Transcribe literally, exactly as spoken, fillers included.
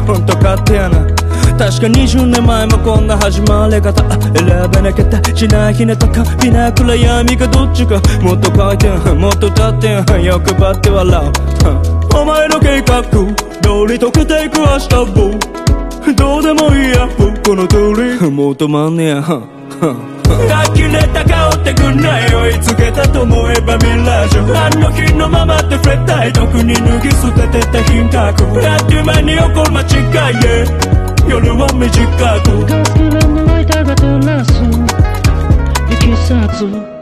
ほんと勝手やな。確かにじゅうねんまえもこんな始まり方。選べなきゃしないひねとかひな暗闇かどっちか。もっと回転もっと立って欲張って笑う。お前の計画通り溶けていく明日をどうでもいいやこの通りもう止まんねや。呆れた顔ってくんない追いつけたと思えばミラージュ。あの日のままってフレッタイ特に脱ぎ捨ててた品格。あっという間に起こる間違いへ夜は短く。 ガスクラのライターが照らすいきさつ